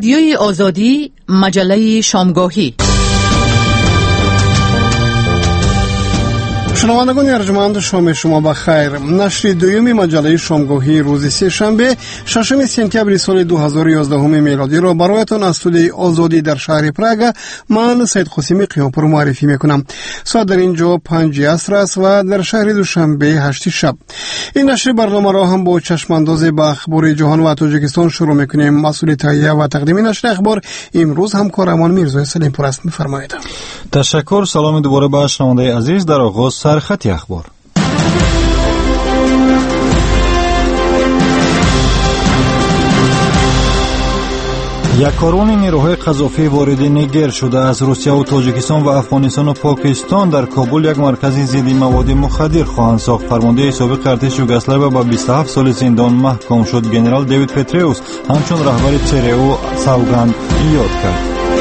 رادیوی آزادی، مجله شامگاهی. شنوندگان ارجمند، شام شما بخیر. نشر دوم مجله شامگاهی روز سه شنبه 6 سپتامبر سال 2011 میلادی را برایتان از استودیوی آزادی در شهر پراگ من سید قاسمی قیامپور معرفی میکنم. ساعت در اینجا 5 عصر است و در شهر دوشنبه 8 شب. این نشر برنامه را هم با چشم انداز به اخبار جهان و تاجیکستان شروع میکنیم. مسئول تهیه و تقدیم نشر اخبار امروز همکارمان میرزا سلیمپور است. میفرمایید. تشکر. سلام دوباره به شنونده عزیز. در آغاز سرخط اخبار. یک کاروان نیروهای قذافی وارد نیگر شده از روسیه و تاجیکستان و افغانستان و پاکستان در کابل یک مرکز ضد مواد مخدر خواهند ساخت. فرمانده سابق ارتش یوگسلاویا با 27 سال زندان محکوم شد. ژنرال دیوید پتریوس همچون رهبر ЦРУ سوگند یاد کرد.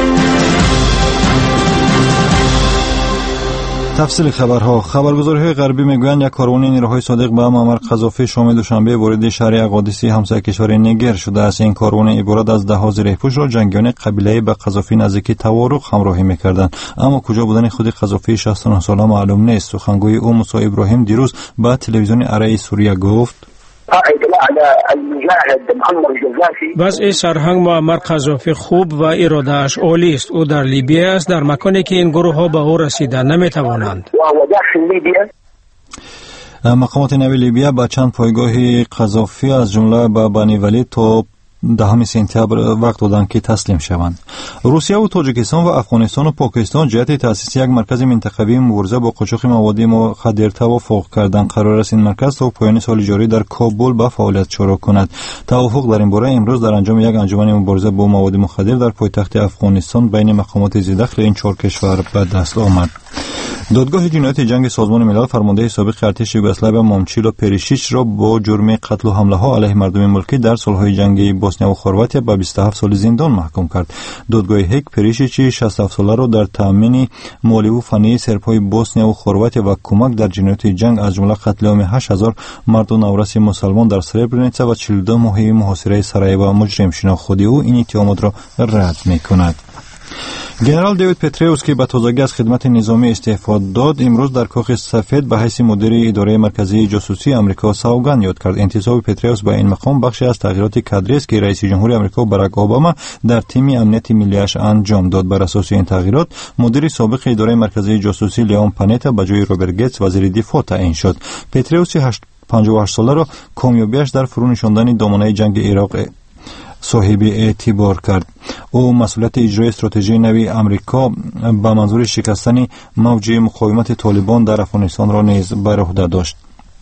تفصیل خبرها. خبرگزاری‌های غربی میگویند یک کاروان نیروهای صادق به معمر قذافی شام دوشنبه وارد شهر اقادسی همسایه کشور نیگر شده است. این کاروان عبارت از ده ها زره‌پوش را جنگیان قبیله به قذافی نزدیکی توارق همراهی می‌کردند، اما کجا بودن خود قذافی 69 ساله معلوم نیست. سخنگوی او موسی ابراهیم دیروز به تلویزیون اره سوریه گفت: وضع سرهنگ معمر قذافی خوب و اراده‌اش عالی است. او در لیبی است، در مکانی که این گروه ها به او رسیدن نمی‌توانند. مقامات نوی لیبیا با چند پایگاه قذافی از جمله به بنی ولید تا 10 سپتامبر وقت دادند که تسلیم شوند. روسیه و تاجیکستان و افغانستان و پاکستان جهت تأسیس یک مرکز منطقوی مبارزه با قاچاق مواد مخدر توافق کردند. قرار است این مرکز تا پایان سال جاری در کابل به فعالیت شروع کند. توافق در این باره امروز در انجام یک انجمن مبارزه با مواد مخدر در پایتخت افغانستان بین مقامات ذی‌دخل این چهار کشور به دست آمد. دادگاه جنایت جنگ سازمان ملل فرمانده سابق ارتش یوگسلاویا مامچیلو پریشیچ را با جرم قتل و حمله ها علیه مردم ملکی در سالهای جنگی بوسنیا و خورواتیا به 27 سال زندان محکوم کرد. دادگاه هگ پریشیچ 67 ساله را در تامین مالی و فنی سرپای بوسنیا و خورواتیا و کمک در جنایت جنگ از جمله قتل عام 8000 مرد و نورس مسلمان در سربرنیتسا و 42 ماه محاصره سرایوو مجرم شناخت. خود او این اتهامات را رد می‌کند. ژنرال دیوید پتریوس که به تازگی از خدمت نظامی استعفا داد، امروز در کاخ سفید به حیث مدیر اداره مرکزی جاسوسی آمریکا سوگند یاد کرد. انتصاب پتریوس به این مقام بخشی از تغییرات کادری است که رئیس جمهور آمریکا باراک اوباما در تیم امنیت ملی‌اش انجام داد. بر اساس این تغییرات مدیر سابق اداره مرکزی جاسوسی لیون پانتا به جای روبرت گیتس وزیر دفاع تعیین شد. پتریوس 58 ساله را کامیابیش در فرو نشاندن دامنه جنگ عراق صاحب اعتبار کرد. او مسئولیت اجرای استراتژی نوی آمریکا به منظور شکستن موج مقاومت طالبان در افغانستان را نیز بر عهده داشت.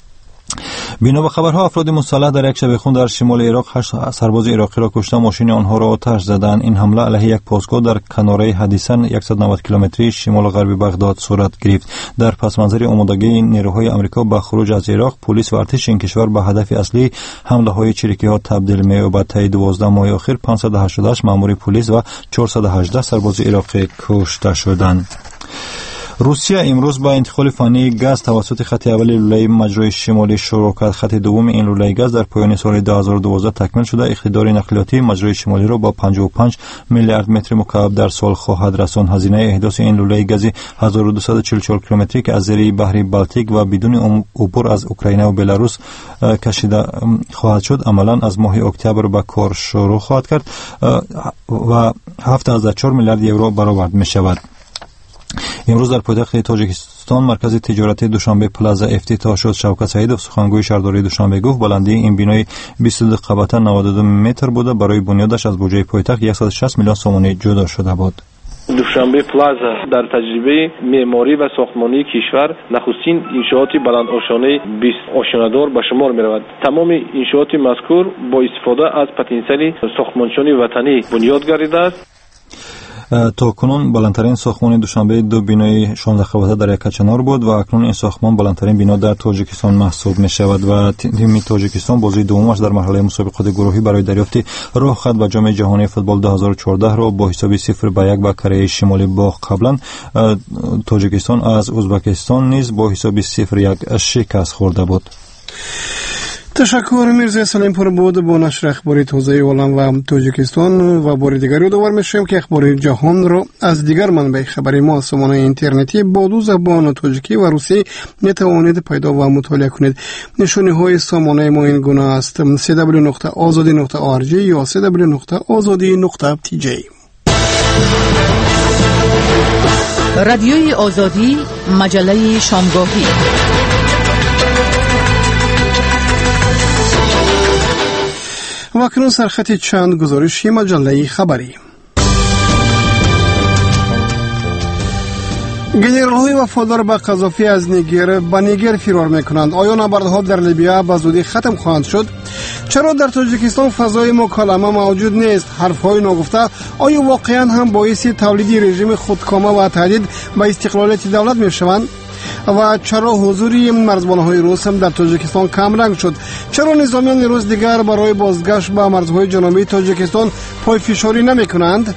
بنا به خبرها افراد مسلح در یک شبیخون در شمال عراق 8 سرباز عراقی را کشته، ماشین آنها را آتش زدند. این حمله علیه یک پاسگاه در کناره حدیثاً 190 کیلومتری شمال غربی بغداد صورت گرفت. در پس منظر آمادگی نیروهای آمریکا به خروج از عراق، پلیس و ارتش این کشور به هدف اصلی حمله های چریکی‌ها تبدیل می‌یابد. تا 12 ماه اخیر 588 مأمور پلیس و 418 سرباز عراقی کشته شدند. روسیه امروز با انتقال فنی گاز توسط خط اول لوله مجرای شمالی شروع کرد. خط دوم این لوله گاز در پایان سال 2012 تکمیل شده. اقتدار نقلیاتی مجرای شمالی را با 55 میلیارد متر مکعب در سال خواهد رساند. هزینه احداث این لوله گازی 1244 کیلومتری که از زیر بحر بالتیک و بدون عبور از اوکراین و بلاروس کشیده خواهد شد، عملاً از ماه اکتبر به کار شروع خواهد کرد و 7.4 میلیارد یورو برآورد می شود. امروز در پایتخت تاجیکستان مرکز تجارتی دوشنبه پلازا افتتاح شد. شوکت سعیدov سخنگوی شهرداری دوشنبه گفت بلندی این بینای 22 قبطه 92 متر بوده. برای بنیادش از بودجه پایتخت 160 میلیون سومانی جدا شده بود. دوشنبه پلازا در تجربه معماری و ساختمانی کشور نخستین انشاءات بلندآشانه 20 آشنادار به شمار می‌رود. تمام انشاءات مذکور با استفاده از پتانسیل ساختمانشانی وطنی بنیاد گردیده است. تا کنون بلندترین ساختمان دوشنبه 2 بینای 16 قبطه در یک کچنار بود و اکنون این ساختمان بلندترین بنا در تاجیکستان محسوب می شود و تیم تاجیکستان بازی دومش در مرحله مسابقات گروهی برای دریافت راه خط به جام جهانی فوتبال 2014 را با حساب 0-1 به کره شمالی باخت. قبلا تاجیکستان از ازبکستان نیز با حساب 0-1 شکست خورده بود. تشکر میرزا سلیمپور بود با نشر اخباری تازه عالم و تاجیکستان و بار دیگری دوباره میشیم که اخبار جهان رو از دیگر منبع خبری ما سامانه اینترنتی با دو زبان تاجیکی و روسی میتوانید پیدا و مطالعه کنید. نشانه های سامانه ما این گونه است: www.azadi.org یا www.azadi.tj. رادیوی آزادی، مجله شامگاهی. و اکنون سرخط چند گزارشی مجله خبری. گنرال‌های وفادار به قذافی از نیگر به نیگر فرار میکنند. آیا نبردها در لیبیا به زودی ختم خواهند شد؟ چرا در تاجیکستان فضای مکالمه موجود نیست؟ حرفهای ناگفته آیا واقعا هم باعث تولید رژیم خودکامه و تهدید به استقلالیت دولت میشوند؟ و چرا حضوری مرزبان‌های روس هم در تاجیکستان کم رنگ شد؟ چرا نظامیان روس دیگر برای بازگشت به مرزهای جنوبی تاجیکستان پای فشاری نمی کنند؟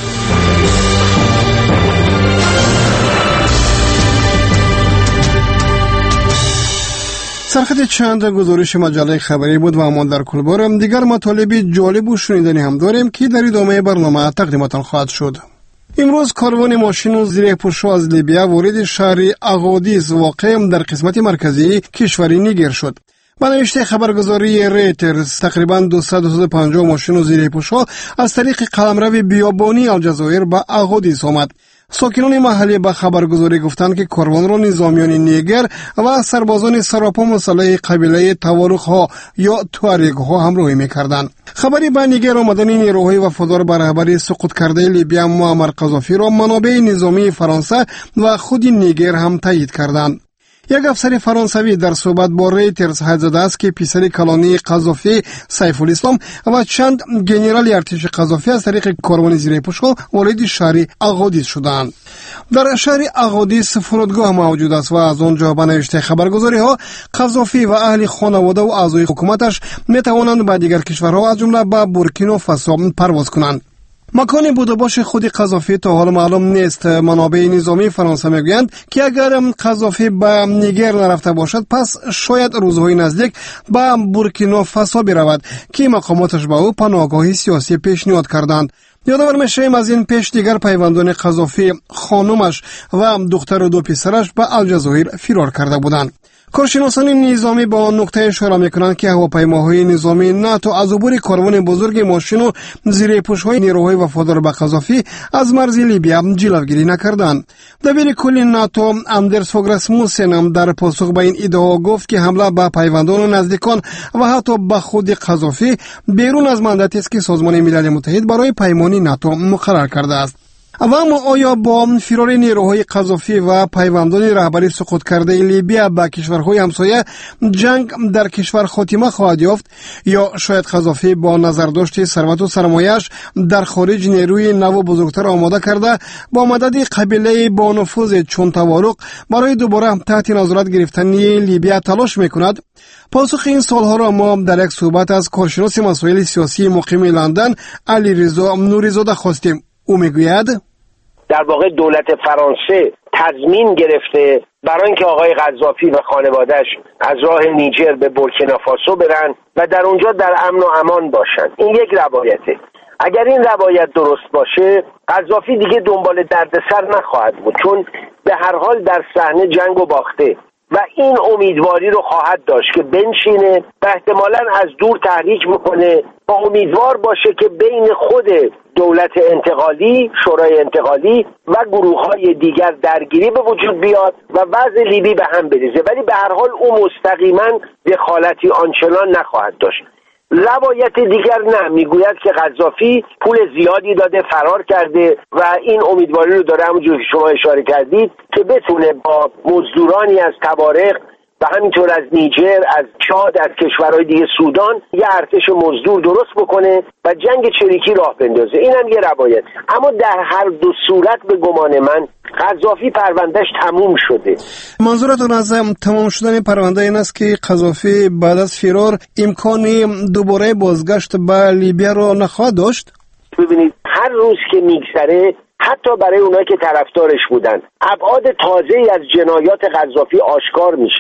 سرخط چند گزارش مجله خبری بود و ما در کل بارم دیگر مطالب جالب و شنیدنی هم داریم که در ادامه برنامه تقدیمتان خواهد شد. امروز کاروان ماشین و زیر پوشو از لیبیا وارد شهر اغادیس واقع در قسمت مرکزی کشور نیگر شد. به نوشته خبرگزاری ریترز تقریبا 250 ماشین و زیر پوشو از طریق قلمرو بیابانی الجزایر به اغادیس آمد. ساکنان محلی به خبرگزاری گفتند که کاروان را نظامیان نیگر و سربازان سراپا مسلح قبیله تواروخ ها یا توارگ ها همراهی می‌کردند. خبری به نیگر آمدن نیروهای وفادار به رهبری سقوط کرده لیبیا معمر قذافی را منابع نظامی فرانسه و خود نیگر هم تایید کردند. یک افسر فرانسوی در صحبت با ریترز حد زده است که پسر کلانی قذافی سیف الاسلام و چند گنرال ارتش قذافی از طریق کاروان زیر پوشو وارد شهر اغادیس شدند. در شهر اغادیس فرودگاه موجود است و از آنجا به نوشته خبرگزاری ها قذافی و اهل خانواده و اعضای حکومتش می توانند به دیگر کشورها از جمله به بورکینافاسو پرواز کنند. مکان بودباش خود قذافی تا حال معلوم نیست. منابع نظامی فرانسه میگویند که اگر قذافی به نیگر نرفته باشد پس شاید روزهای نزدیک به بورکینافاسو برود که مقاماتش به او پناهگاهی سیاسی پیشنهاد کردند. یادآور میشیم از این پیش دیگر پیوندان قذافی، خانمش و دختر و دو پسرش به الجزایر فرار کرده بودند. کارشناسان نظامی با آن نکته اشاره میکنند که هواپیماهای نظامی ناتو از عبور کاروان بزرگ ماشین و زیر پوشهای نیروهای وفادار به قذافی از مرز لیبیا جلوگیری نکردند. دبیر کل ناتو اندرس فوگ راسموسن هم در پاسخ به این ادعا گفت که حمله به پیوندان و نزدیکان و حتی به خود قذافی بیرون از مانداتی است که سازمان ملل متحد برای پیمانی ناتو مقرر کرده است. اما آیا با فرار نیروهای قذافی و پیوندان رهبری سقوط کرده لیبیا به کشورهای همسایه جنگ در کشور خاتمه خواهد یافت یا شاید قذافی با نظرداشت ثروت و سرمایه‌اش در خارج نیروی نو و بزرگتر آماده کرده با مدد قبیله با نفوذ چون تواروق برای دوباره تحت نظارت گرفتن لیبیا تلاش میکند؟ پاسخ این سوالها را ما در یک صحبت از کارشناس مسائل سیاسی مقیم لندن علیرضا نوری‌زاده خواستیم. او میگوید در واقع دولت فرانسه تضمین گرفته برای اینکه آقای قذافی و خانواده‌اش از راه نیجر به بورکینافاسو برن و در اونجا در امن و امان باشن. این یک روایته. اگر این روایت درست باشه قذافی دیگه دنبال دردسر نخواهد بود، چون به هر حال در صحنه جنگو باخته و این امیدواری رو خواهد داشت که بنشینه و احتمالاً از دور تحریک بکنه و امیدوار باشه که بین خود دولت انتقالی، شورای انتقالی و گروه‌های دیگر درگیری به وجود بیاد و وضع لیبی به هم بریزه، ولی به هر حال او مستقیما دخالتی آنچنان نخواهد داشت. روایت دیگر نه، میگوید که قذافی پول زیادی داده فرار کرده و این امیدواری رو داره همونجور که شما اشاره کردید که بتونه با مزدورانی از توارق و همینطور از نیجر، از چاد، از کشورهای دیگه سودان یه ارتش مزدور درست بکنه و جنگ چریکی راه بندازه. این هم یه روایت. اما در هر دو صورت به گمان من قذافی پروندهش تموم شده. منظورتون از تمام شدن پرونده این است که قذافی بعد از فرار امکانی دوباره بازگشت به لیبیا را نخواهد داشت؟ ببینید هر روز که میگذره حتی برای اونایی که طرفدارش بودن ابعاد تازه‌ای از جنایات قذافی آشکار میشه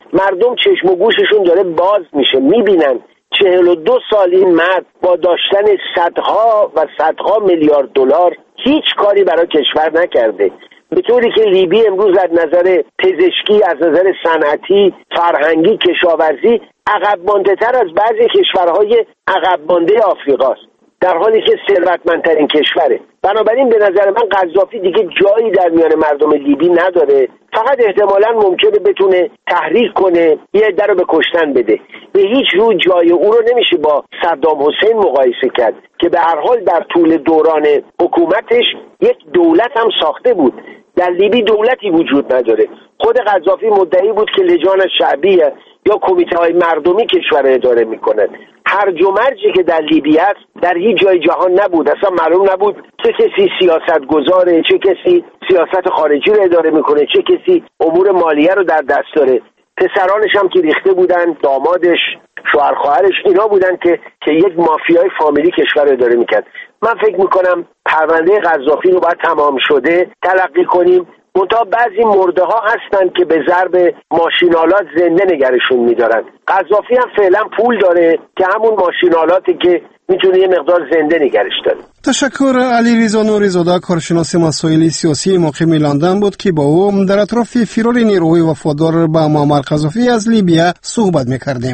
مردم چشم و گوششون داره باز میشه، میبینن 42 سال این مرد با داشتن صدها و صدها میلیارد دلار هیچ کاری برای کشور نکرده، به طوری که لیبی امروز از نظر پزشکی، از نظر صنعتی، فرهنگی، کشاورزی عقب مانده تر از بعضی کشورهای عقب مانده آفریقاست، در حالی که ثروتمندترین کشوره. بنابراین به نظر من قذافی دیگه جایی در میان مردم لیبی نداره، فقط احتمالاً ممکنه بتونه تحریک کنه، یه عده رو به کشتن بده. به هیچ روی جای او رو نمیشه با صدام حسین مقایسه کرد که به هر حال در طول دوران حکومتش یک دولت هم ساخته بود. در لیبی دولتی وجود نداره. خود قذافی مدعی بود که لجان شعبیه یا کمیته های مردمی کشور را اداره میکنن. هرج و مرجی که در لیبی است در هیچ جای جهان نبود. اصلا معلوم نبود چه کسی سیاست گذاره، چه کسی سیاست خارجی رو اداره میکنه، چه کسی امور مالیه رو در دست داره. پسرانش هم که ریخته بودن، دامادش، شوهر خواهرش، اینا بودن که یک مافیای فامیلی کشور رو اداره میکرد. من فکر میکنم پرونده قذافی رو باید تمام شده تلقی کنیم. منتها بعضی مرده ها هستن که به ضرب ماشینالات زنده نگرشون میدارن. قذافی هم فعلا پول داره که همون ماشینالاتی که میتونه یه مقدار زنده نگرش داره. تشکر. علیرضا نوری‌زاده، کارشناس مسائل سیاسی مقیم لندن بود که با او در اطراف فرار نیروهای وفادار به معمر قذافی از لیبیا صحبت میکردیم.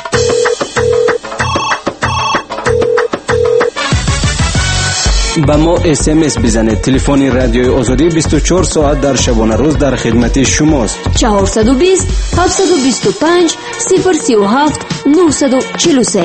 با ما SMS بزنید. تلفن رادیوی آزادی 24 ساعت در شبانه روز در خدمت شماست. 420 725 037 943.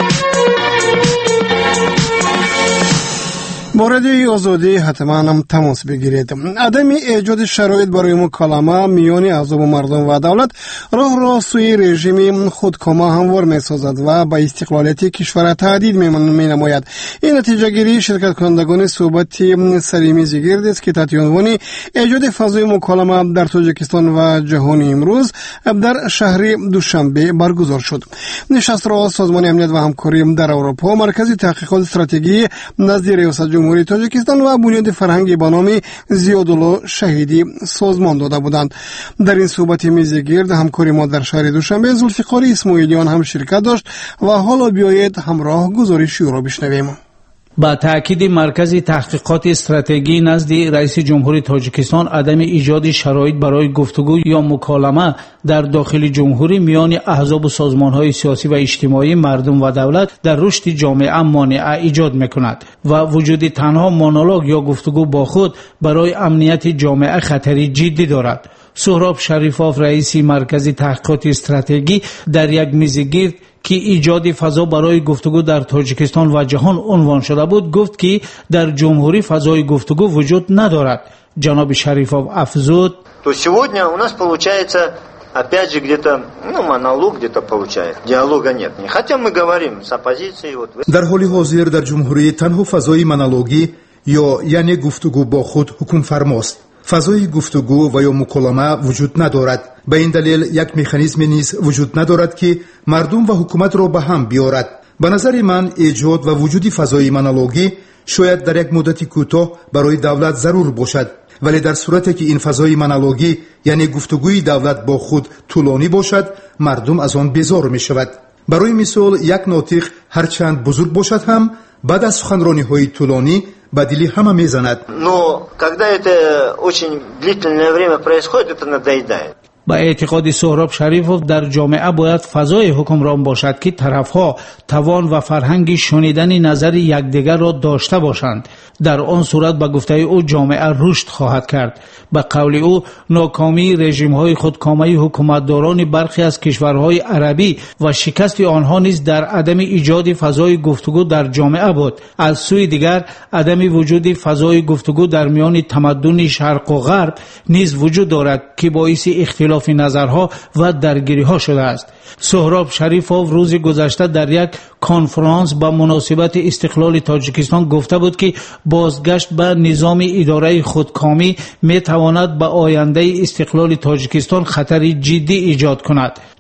با رادیوی آزادی حتما هم تماس بگیرید. عدم ایجاد شرایط برای مکالمه میان احزاب و مردم و دولت راه را سوی رژیم خودکامه هموار می سازد و با استقلالیت کشور تهدید می نماید. این نتیجه گیری شرکت کنندگان صحبت سرمیز گرد است که تحت عنوان ایجاد فضای مکالمه در تاجیکستان و جهان امروز در شهر دوشنبه برگزار شد. نشست را سازمان امنیت و همکاری در اروپا، مرکز تحقیقات استراتژی نزد ریاست جمهوری تاجیکستان و بنیاد فرهنگی به نام زیادالله شهیدی سازمان داده بودند. در این صحبت میزگرد همکاری ما در شهر دوشنبه ذوالفقار اسماعیلیان هم شرکت داشت و حالا بیایید همراه گزارش او را بشنویم. با تأکید مرکز تحقیقات استراتژی نزد رئیس جمهوری تاجیکستان، عدم ایجاد شرایط برای گفتگو یا مکالمه در داخل جمهوری میان احزاب و سازمان‌های سیاسی و اجتماعی، مردم و دولت در رشد جامعه مانع ایجاد می‌کند و وجود تنها مونولوگ یا گفتگو با خود برای امنیت جامعه خطری جدی دارد. سهراب شریفوف، رئیس مرکز تحقیقات استراتژی، در یک میزگرد که ایجاد فضا برای گفتگو در تاجیکستان و جهان عنوان شده بود، گفت که در جمهوری فضای گفتگو وجود ندارد. جناب شریفوف افزود: То сегодня у нас получается опять же где-то монолог где-то получается. Диалога нет. Хотя мы говорим с оппозицией вот. در حال حاضر در جمهوری تنها فضای مونولوگی یا یعنی گفتگو با خود حکم فرماست. فضای گفتگو و یا مکالمه وجود ندارد. به این دلیل یک مکانیزم نیز وجود ندارد که مردم و حکومت را به هم بیارد. به نظر من ایجاد و وجود فضای مونولوگی شاید در یک مدت کوتاه برای دولت ضرور باشد، ولی در صورتی که این فضای مونولوگی یعنی گفتگوی دولت با خود طولانی باشد، مردم از آن بیزار می شود. برای مثال یک ناطق هرچند بزرگ باشد هم بعد از سخنرانی‌های طولانی به دل همه میزند. Но когда это очень длительное время происходит, это надоедает. با اعتقاد سهراب شریفوف، در جامعه باید فضای حکمران باشد که طرفها توان و فرهنگ شنیدن نظر یکدیگر را داشته باشند. در آن صورت به گفته او جامعه رشد خواهد کرد. به قول او، ناکامی رژیم‌های خودکامه حکومتداران برخی از کشورهای عربی و شکست آنها نیز در عدم ایجاد فضای گفتگو در جامعه بود. از سوی دیگر، عدم وجود فضای گفتگو در میان تمدن شرق و غرب نیز وجود دارد که باعث اختلاف نظرها و درگیری‌ها شده است. سهراب شریفوف روز گذشته در یک کنفرانس با مناسبت استقلال تاجیکستان گفته بود که بازگشت به نظام اداره خودکامی می تواند به آینده استقلال تاجیکستان خطری جدی ایجاد کند.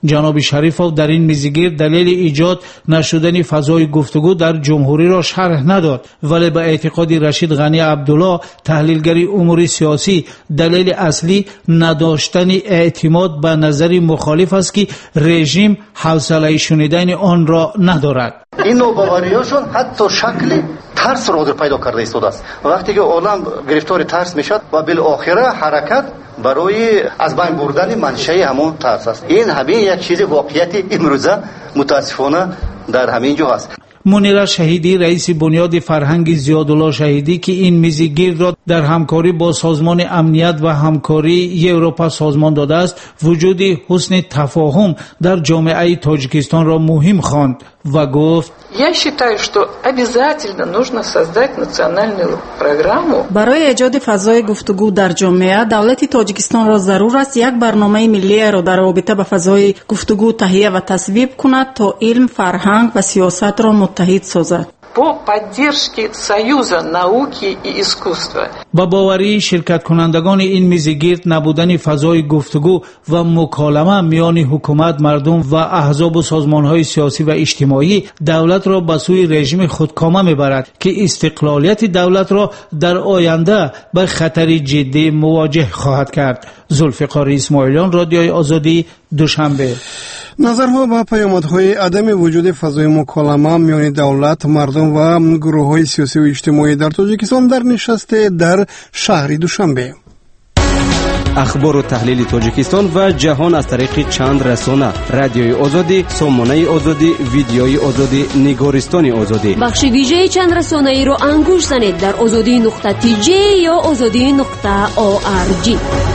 جناب شریفوف در این میزگیر دلیل ایجاد نشدن فضای گفتگو در جمهوری را شرح نداد، ولی به اعتقاد رشید غنی عبدالله تحلیلگر امور سیاسی دلیل اصلی نداشتن اعتماد به نظر مخالف است که رژیم حوصله شنیدن آن را ندارد. این نوباوریاشون حتی شکل ترس را در پیدا کرده ایستاده است. وقتی که عالم گرفتار ترس میشد و بالاخره حرکت برای از بین بردن منشأ همون ترس است. این همین یک چیز واقعیت امروزه متاسفانه در همین جا است. منیره شهیدی رئیس بنیاد فرهنگ زیادالله شهیدی که این میزگیر را در همکاری با سازمان امنیت و همکاری اروپا سازمان داده است، وجود حسن تفاهم در جامعه تاجیکستان را مهم خواند و گفت: Я считаю, что обязательно нужно создать национальную программу. برای ایجاد فضای گفتگو در جامعه، دولت تاجیکستان را ضرور است یک برنامه ملی را در رابطه با فضای گفتگو تهیه و تصویب کند تا علم، فرهنگ و سیاست را متحد سازد. По поддержке Союза науки и искусства. با باوری شرکت کنندگان این میزگیر نبودن فضای گفتگو و مکالمه میان حکومت، مردم و احزاب و سازمانهای سیاسی و اجتماعی دولت را به سوی رژیم خودکامه میبرد که استقلالیت دولت را در آینده به خطر جدی مواجه خواهد کرد. ذوالفقار اسماعیلیان، رادیوی آزادی، دوشنبه. نظرها و پیامدهای عدم وجود فضای مکالمه میان دولت، مردم و گروه‌های سیاسی و اجتماعی در تاجیکستان در نشست در شهر دوشنبه. اخبار و تحلیل تاجیکستان و جهان از طریق چند رسانه: رادیوی آزادی، سامانه آزادی، ویدیوی آزادی، نگارستان آزادی. بخش ویژه چند رسانه ای رو انگوش زنید در azadi.tj یا azadi.org.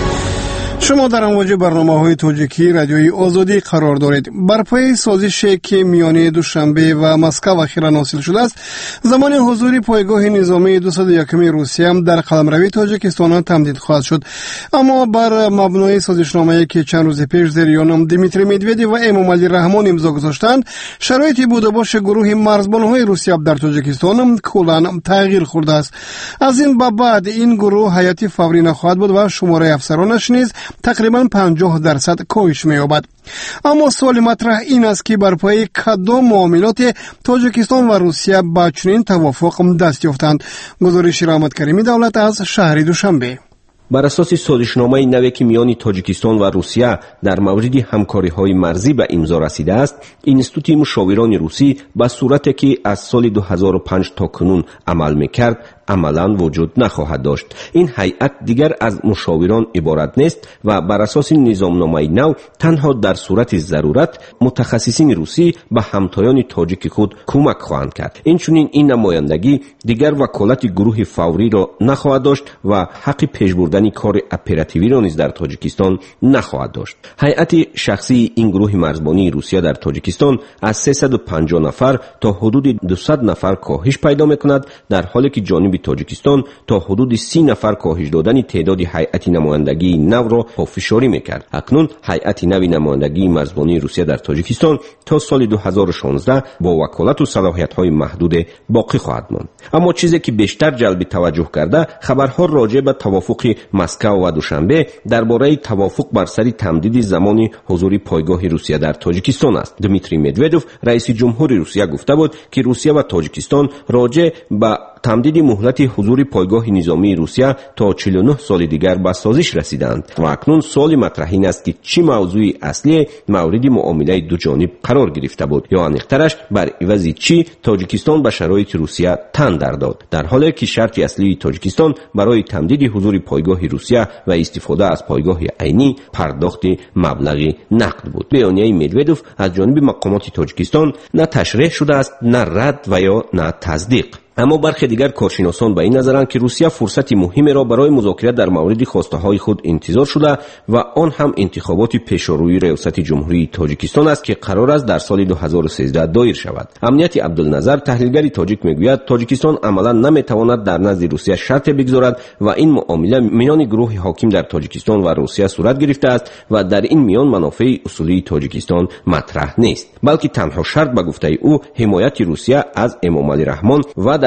شما در امواج برنامه‌های تاجیکی رادیوی آزادی قرار دارید. بر پای سازشی که میان دوشنبه و مسکو اخیراً حاصل شده است، زمان حضور پایگاه نظامی 201 روسیه در قلمروی تاجیکستان تمدید خواهد شد. اما بر مبنای سازشنامه‌ای که چند روز پیش زریان دیمیتری مدودیو و امامعلی رحمان امضا گذاشتند، شرایط بود و باش گروه مرزبان‌های روسیه در تاجیکستان کلاً تغییر خورده است. از این به بعد این گروه هیئتی فوری نخواهد بود و شماره افسرانش نیز تقریباً 50% کاهش می‌یابد. اما سوال مطرح این است که بر پای کدام معاملات تاجیکستان و روسیه با چنین توافق دست یافتند. گزارش رحمت کریمی دولت از شهر دوشنبه. بر اساس سازشنامه نوی که میان تاجیکستان و روسیه در مورد همکاری‌های مرزی به امضا رسیده است، اینستیتوت مشاوران روسی به صورتی که از سال 2005 تا کنون عمل می‌کرد عملاً وجود نخواهد داشت. این هیئت دیگر از مشاوران عبارت نیست و بر اساس نظامنامه نو تنها در صورت ضرورت متخصصین روسی به همتایان تاجیک خود کمک خواهند کرد. اینچنین این نمایندگی دیگر وکالت گروه فوری را نخواهد داشت و حق پیش بردن کار اپراتیوی را نیز در تاجیکستان نخواهد داشت. هیئت شخصی این گروه مرزبانی روسیه در تاجیکستان از 350 نفر تا حدود 200 نفر کاهش پیدا می‌کند، در حالی که جانب تاجیکستان تا حدود 30 نفر کاهش دادن تعداد هیئت نمایندگی نو را پافشاری میکرد. اکنون هیئت نوی نمایندگی مرزبانی روسیه در تاجیکستان تا سال 2016 با وکالت و صلاحیت‌های محدود باقی خواهد ماند. اما چیزی که بیشتر جلب توجه کرده خبرها راجع به توافق مسکو و دوشنبه درباره توافق بر سر تمدید زمان حضور پایگاه روسیه در تاجیکستان است. دیمیتری مدودیو رئیس جمهور روسیه گفته بود که روسیه و تاجیکستان راجع به تمدید مهلت حضور پایگاه نظامی روسیه تا 49 سال دیگر به سازش رسیدند و اکنون سوال مطرح این است که چه موضوع اصلی مورد معامله دو جانب قرار گرفته بود یا انیقترش بر عوض چی تاجیکستان به شرایط روسیه تن در داد، در حالی که شرط اصلی تاجیکستان برای تمدید حضور پایگاه روسیه و استفاده از پایگاه عینی پرداخت مبلغ نقد بود. بیانیه مدودیو از جانب مقامات تاجیکستان نه تشریح شده است، نه رد و یا نه تصدیق. اما برخی دیگر کارشناسان به این نظرند که روسیه فرصت مهمی را برای مذاکره در مورد خواسته‌های خود انتظار شده و آن هم انتخابات پیشروی ریاست جمهوری تاجیکستان است که قرار است در سال 2013 دایر شود. امنیت عبدالنظر تحلیلگر تاجیک میگوید تاجیکستان عملاً نمیتواند در نزد روسیه شرط بگذارد و این معامله میان گروه حاکم در تاجیکستان و روسیه صورت گرفته است و در این میان منافع اصولی تاجیکستان مطرح نیست، بلکه تنها شرط به گفته او حمایت روسیه از امامعلی رحمان و در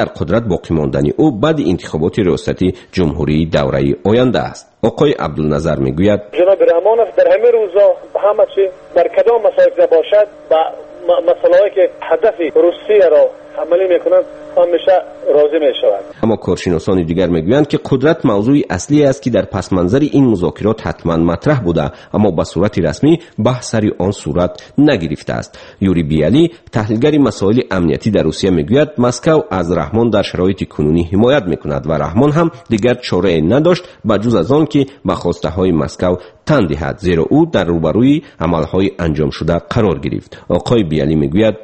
در قدرت باقی ماندن او بعد انتخابات ریاستی جمهوری دوره آینده است. آقای عبدالنظر میگوید جناب رحمانov در همه روزا همه چی در کدام مسائل باشد و مسائلی که هدف روسیه را عملی میکنند همیشه راضی میشوند. اما کارشناسان دیگر میگویند که قدرت موضوعی اصلی است که در پس منظر این مذاکرات حتما مطرح بوده، اما به صورت رسمی بحث سر آن صورت نگرفته است. یوری بیالی تحلیلگر مسائل امنیتی در روسیه میگوید مسکو از رحمان در شرایط کنونی حمایت میکند و رحمان هم دیگر چاره نداشت بجز از آن که به خواسته های مسکو تن دهد، زیرا او در روبروی عملهای انجام شده قرار گرفت. آقای بیالی میگوید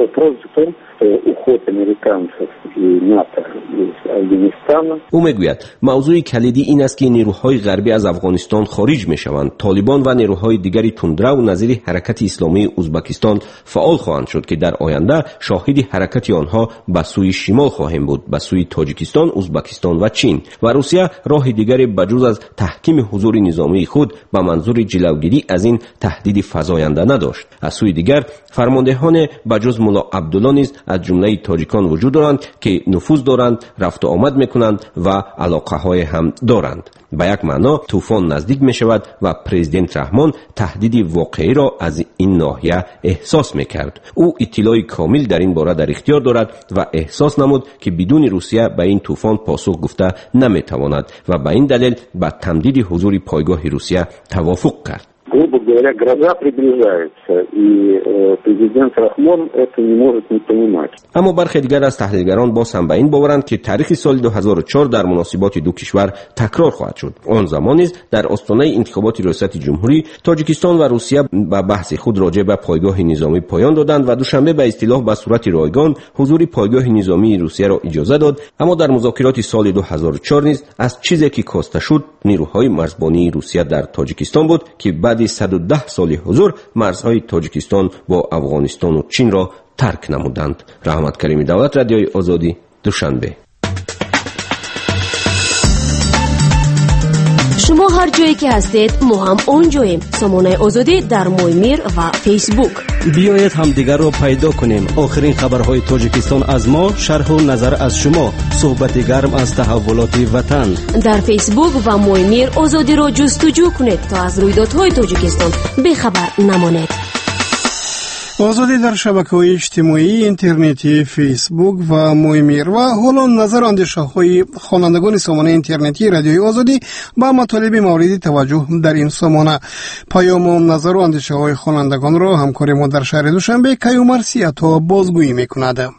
уход американцев и НАТО из Афганистана. او میگوید موضوع کلیدی این است که نیروهای غربی از افغانستان خارج میشوند. طالبان و نیروهای دیگری تندرو نظیر حرکت اسلامی ازبکستان فعال خواهند شد که در آینده شاهد حرکت آنها به سوی شمال خواهیم بود، به سوی تاجیکستان، ازبکستان و چین. و روسیه راه دیگری بجز از تحکیم حضور نظامی خود به منظور جلوگیری از این تهدید فزاینده نداشت. از سوی دیگر فرماندهان بجز ملا عبدالله نیز از جمله تاجیکان وجود دارند که نفوذ دارند، رفت و آمد میکنند و علاقه های هم دارند. به یک معنا طوفان نزدیک می شود و پرزیدنت رحمان تهدید واقعی را از این ناحیه احساس می کرد. او اطلاع کامل در این باره در اختیار دارد و احساس نمود که بدون روسیه به این طوفان پاسخ گفته نمی تواند و به این دلیل به تمدید حضور پایگاه روسیه توافق کرد. Грубо говоря, гроза приближается, и президент Рахмон это не может не понимать. اما برخی دیگر از تحلیلگران باز هم به این باورند که تاریخ سال 2004 در مناسبات دو کشور تکرار خواهد شد. آن زمان نیز در آستانه انتخابات ریاست جمهوری تاجیکستان و روسیه به بحث خود راجع به پایگاه نظامی پایان دادند و دوشنبه به اصطلاح به صورت رایگان حضور پایگاه نظامی روسیه را اجازه داد. اما در مذاکرات سال 2004 نیز از چیزی که کاسته شد نیروهای مرزبانی روسیه در تاجیکستان بود که بعد 110 سال حضور مرزهای تاجیکستان با افغانستان و چین را ترک نمودند. رحمت کریمی دولت، رادیوی آزادی، دوشنبه. شما هر جایی که هستید ما هم اونجاییم. سامانه آزادی در مویمیر و فیسبوک. بیایید همدیگر را پیدا کنیم. آخرین خبرهای تاجیکستان از ما، شرح و نظر از شما، صحبت گرم از تحولات وطن. در فیسبوک و مویمیر آزادی را جستجو کنید تا از رویدادهای تاجیکستان بخبر نمانید. آزادی در شبکه‌های اجتماعی، اینترنتی، فیسبوک و مویمیر. و حالا نظر اندیشه‌های خوانندگان سامانه اینترنتی رادیوی آزادی با مطالب موردی توجه در این سامانه. پیام و نظر و اندیشه‌های خوانندگان را همکار ما در شهر دوشنبه کیومر سیاتا بازگویی می‌کند.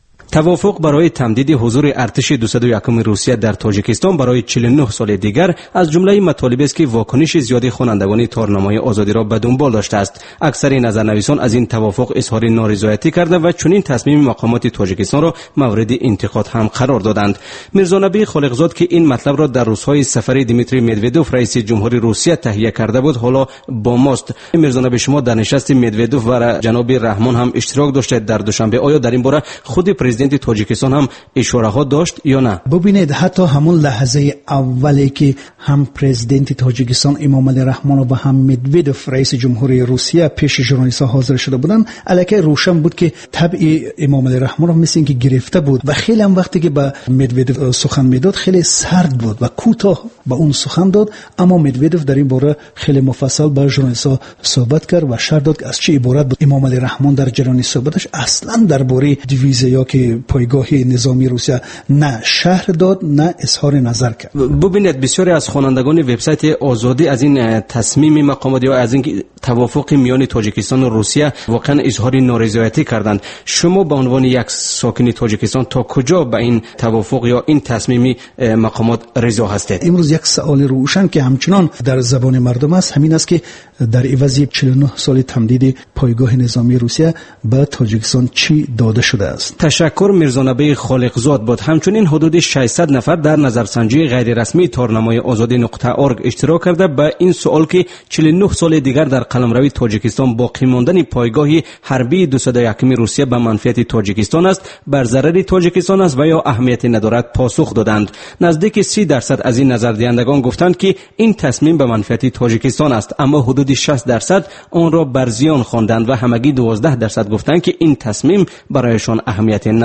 توافق برای تمدید حضور ارتش 201 روسیه در تاجیکستان برای 49 سال دیگر از جمله مطالبی است که واکنش زیاد خوانندگان تارنامه آزادی را به دنبال داشته است. اکثر نظرنویسان از این توافق اظهار نارضایتی کردند و چنین تصمیم مقامات تاجیکستان را مورد انتقاد هم قرار دادند. میرزانبی خالقزاد که این مطلب را در روزهای سفر دیمیتری مدودوف رئیس جمهوری روسیه تهیه کرده بود حالا با ماست. میرزانبی، شما در نشست مدودوف و جناب رحمان هم اشتراک داشتید در دوشنبه. آیا در این باره خود پرزیدنت تاجیکستان هم اشاره ها داشت یا نه؟ ببینید، حتی همون لحظه اولی که هم پرزیدنت تاجیکستان امام علی رحمان و هم مدودوف رئیس جمهوری روسیه پیش ژورنالیست‌ها حاضر شده بودن، الکی روشن بود که طبع امام علی رحمان رو مثل اینکه گرفته بود و خیلی هم وقتی که با مدودوف سخن میداد خیلی سرد بود و کوتاه با اون سخن داد. اما مدودوف در این باره خیلی مفصل با ژورنالیست‌ها صحبت کرد و شرح داد که از چه عبارت بود. امام علی رحمان در جریان صحبتش اصلا درباره دیویزه یا که پایگاه نظامی روسیه نه شرح داد نه اظهار نظر کرد. ببینید، بسیاری از خوانندگان وبسایت آزادی از این تصمیم مقامات یا از این توافق میان تاجیکستان و روسیه واقعا اظهار نارضایتی کردند. شما به عنوان یک ساکن تاجیکستان تا کجا به این توافق یا این تصمیم مقامات رضا هستید؟ امروز یک سوال روشن که همچنان در زبان مردم است، همین است که در عوض 49 سال تمدید پایگاه نظامی روسیه به تاجیکستان چی داده شده است. تشکر. میرزانبی خالقزاد بود. همچنین حدود 600 نفر در نظرسنجی غیر رسمی تارنمای آزادی.org اشتراک کرده به این سوال که 49 سال دیگر در قلمرو تاجیکستان باقی ماندن پایگاه حربی 201 روسیه به منفعت تاجیکستان است، بر ضرر تاجیکستان است و یا اهمیتی ندارد پاسخ دادند. نزدیک 30% از این نظردهندگان گفتند که این تصمیم به منفعت تاجیکستان است، اما حدود 60% آن را بر زیان خواندند و همگی 12% گفتند که این تصمیم برایشان اهمیتی ندارد.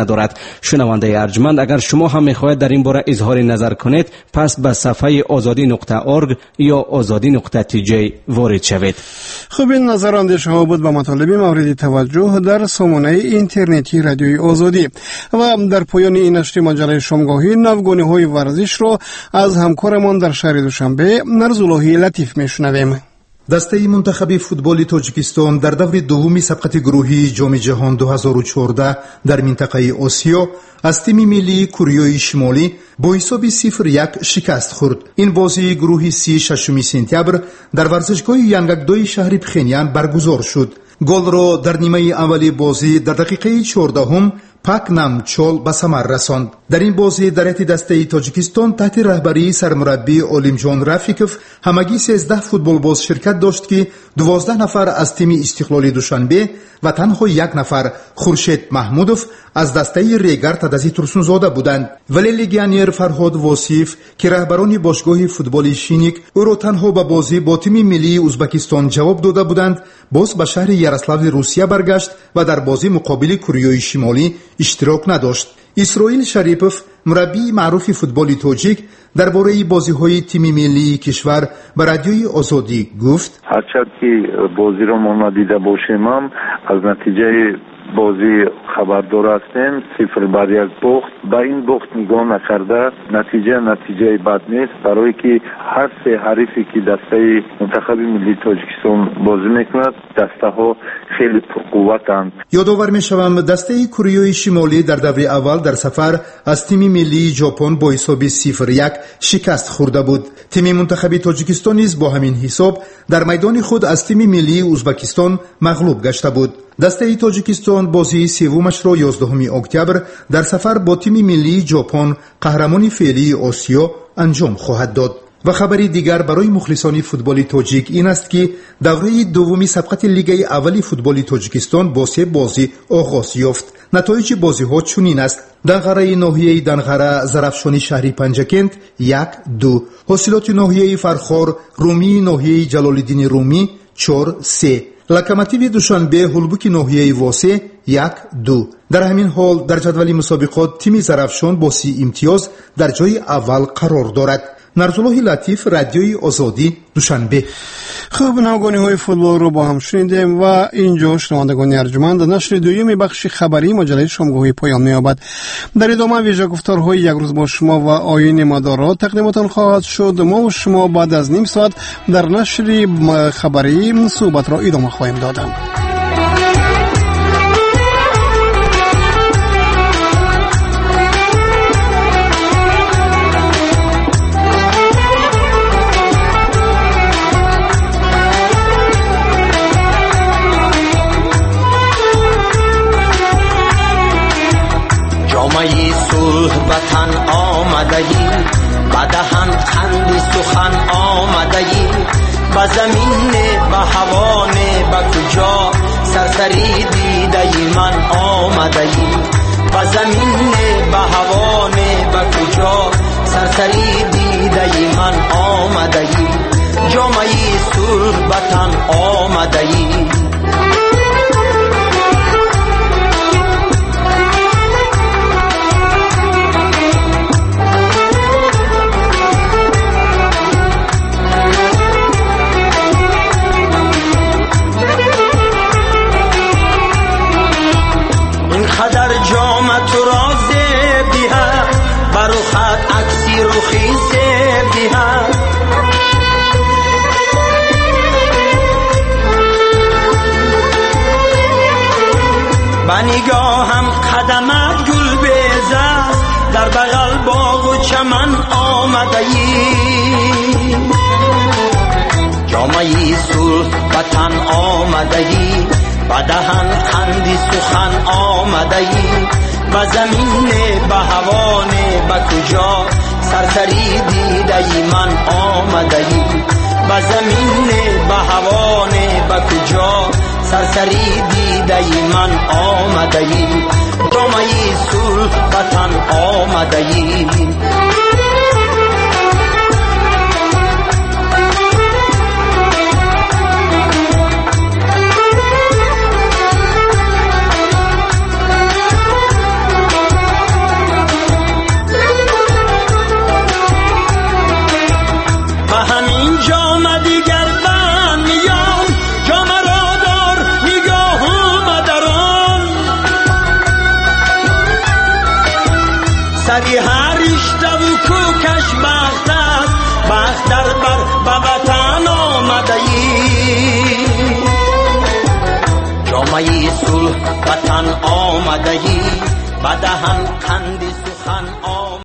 ندارد. شنونده ارجمند، اگر شما هم میخواهید در این باره اظهار نظر کنید، پس به صفحه azadi.org یا azadi.tj وارد شوید. خب این نظراندیش ها بود به مطالب مورد توجه در سامانه اینترنتی رادیوی آزادی. و در پایان این نشر مجله شامگاهی نوگانی‌های ورزش را از همکارمان در شهر دوشنبه نرزاللهی لطیف میشنویم. دسته منتخب فوتبال تاجیکستان در دور دومی سبقت گروهی جام جهان 2014 در منطقه آسیا از تیم ملی کره شمالی با حساب 0-1 شکست خورد. این بازی گروهی 36 سپتامبر در ورزشگاه ینگکدوی شهر پخینیان برگزار شد. گل را در نیمه اولی بازی در دقیقه 14 پاک نامچول به ثمر رساند. در این بازی در دسته تاجیکستان تحت رهبری سرمربی علیمجان رفیقوف همگی 13 فوتبال باز شرکت داشت که 12 نفر از تیم استقلال دوشنبه و تنها 1 نفر خورشید محمودوف از دسته ریگر تدزی ترسونزاده بودند. ولی لیگیانیر فرهاد واصف که رهبران باشگاه فوتبال شینیک او را تنها به بازی با تیم ملی ازبکستان جواب داده بودند، باز به شهر یاروسلاو روسیه برگشت و در بازی مقابل کره شمالی اشتراک نداشت. اسرائیل شریپوف مربی معروف فوتبال تاجیک درباره بازی‌های تیم ملی کشور به رادیوی آزادی گفت: هرچند که بازی را ما ندیده باشیم از نتیجه بازی خبردار هستیم. 0-1 باخت. با این باخت نگاه نکرده نتیجه بد نیست، برای که هر سه حریفی که دسته منتخب ملی تاجیکستان بازی میکند دسته ها خیلی پرقوتند. یادآور میشوم دسته کره شمالی در دور اول در سفر از تیم ملی ژاپن با حساب 0-1 شکست خورده بود. تیم منتخب تاجیکستان نیز با همین حساب در میدان خود از تیم ملی ازبکستان مغلوب گشته بود. دسته تاجیکستان بازی سومش را 11 اکتبر در سفر با تیم ملی ژاپن قهرمان فعلی آسیا انجام خواهد داد. و خبری دیگر برای مخلصان فوتبال تاجیک این است که دوره دومی سبقت لیگ اول فوتبال تاجیکستان با 3 بازی آغاز یافت. نتایج بازی ها چنین است: دنغره ناحیه دنغره زرافشانی شهری پنجکند 1-2، حاصلات ناحیه فرخار رومی ناحیه جلالالدین رومی 4-3، لکماتیو دوشنبه هلبوک ناحیه واسه 1-2. در همین حال در جدول مسابقات تیم زرافشان با 30 امتیاز در جای اول قرار دارد. نرزاللهی لطیف، رادیوی آزادی، دوشنبه. خب نوگانی‌های فوتبال رو با هم شنیدیم و اینجا شنوندگان ارجمند نشر دوم بخش خبری مجله شامگاهی پایان می‌یابد. در ادامه ویژه گفتارهای یک روز با شما و آیین مدارات تقدیمتان خواهد شد. ما و شما بعد از نیم ساعت در نشر خبری صحبت را ادامه خواهیم داد. وطن آمدهی بدهن خندی سخن آمدهی با زمین با هوان با کجا سرسری دیده من آمدهی با زمین با هوان با کجا سرسری دیده من آمدهی جامعه سرخ وطن آمدهی نگاهم قدمت گل بیزه در بغل باغ و چمن آمدهی جامعه صلح وطن آمدهی بدهن خندی سخن آمدهی و زمین به هوان به کجا سرسری دیده من آمدهی و زمین به هوان به کجا سرسری دیده من آمدهی جامعه صلح وطن آمدهی بدهن قند سخن